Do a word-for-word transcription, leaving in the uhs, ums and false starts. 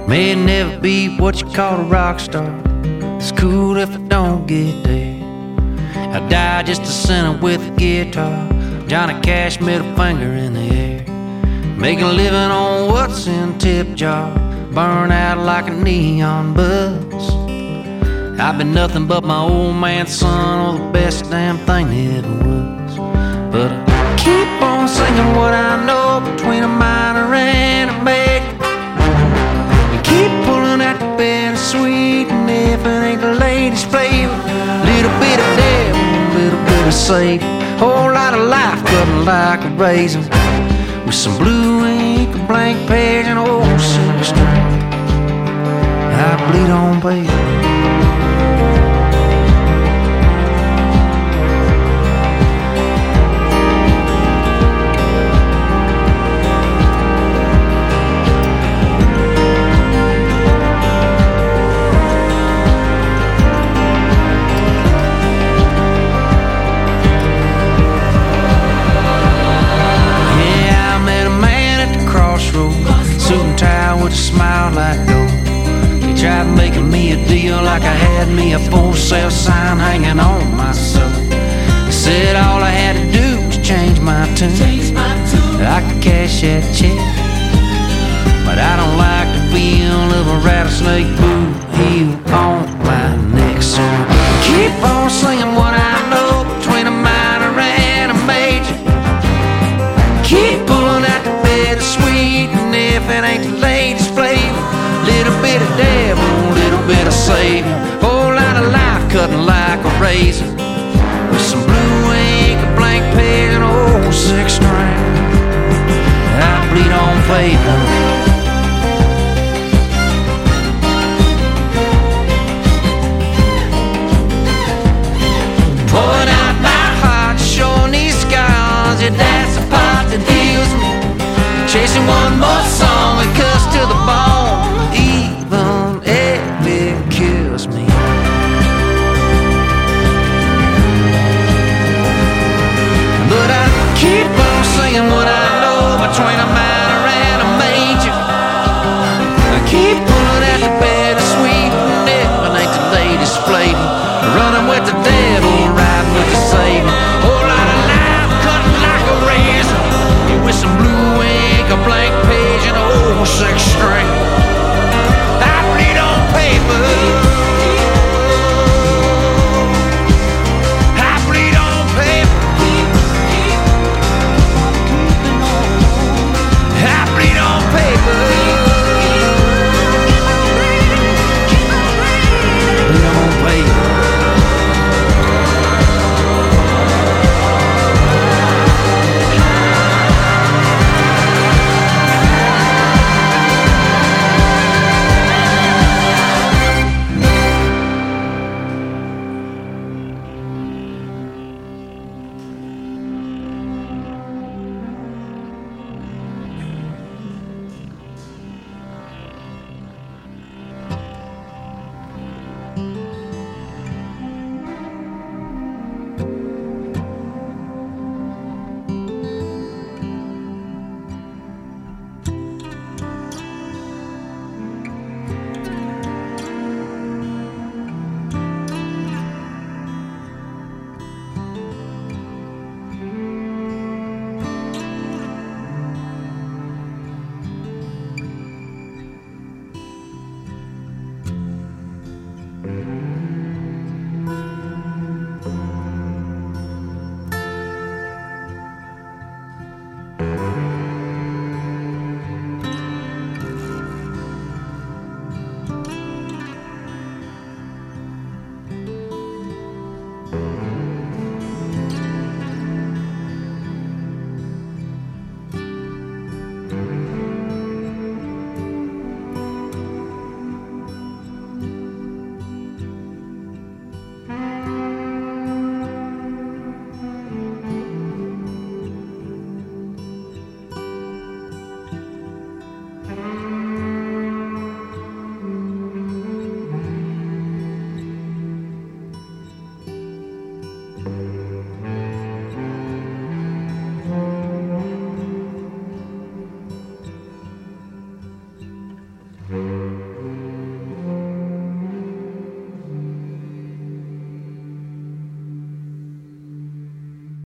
May never be what you call a rock star. It's cool if I don't get there. I die just a sinner with a guitar. Johnny Cash, middle finger in the air. Make a living on what's in tip jar. Burn out like a neon buzz. I've been nothing but my old man's son, or the best damn thing that ever was. But I keep on singing what I know between a minor and a major. I keep pulling out the bittersweet, and if it ain't the latest flavor, little bit of devil, little bit of Savior. Whole lot of life cutting like a razor, with some blue ink, a blank page, and old silver string. I bleed on paper. Suit and tie with a smile like gold. He tried making me a deal like I had me a for sale sign hanging on my soul. He said all I had to do was change my tune. I could cash that check, but I don't like the feel of a rattlesnake boot heel on my neck. So keep on singing what I know between a minor and a major. Keep pulling out the bittersweet, and if it ain't the latest flavor, little bit of devil, little bit of Savior. Whole lot of life cutting like a razor, with some blue ink, a blank page, and old six string. I bleed on paper. Pouring out my heart, showing these scars. Yeah, that's the part that heals me. Chasing one more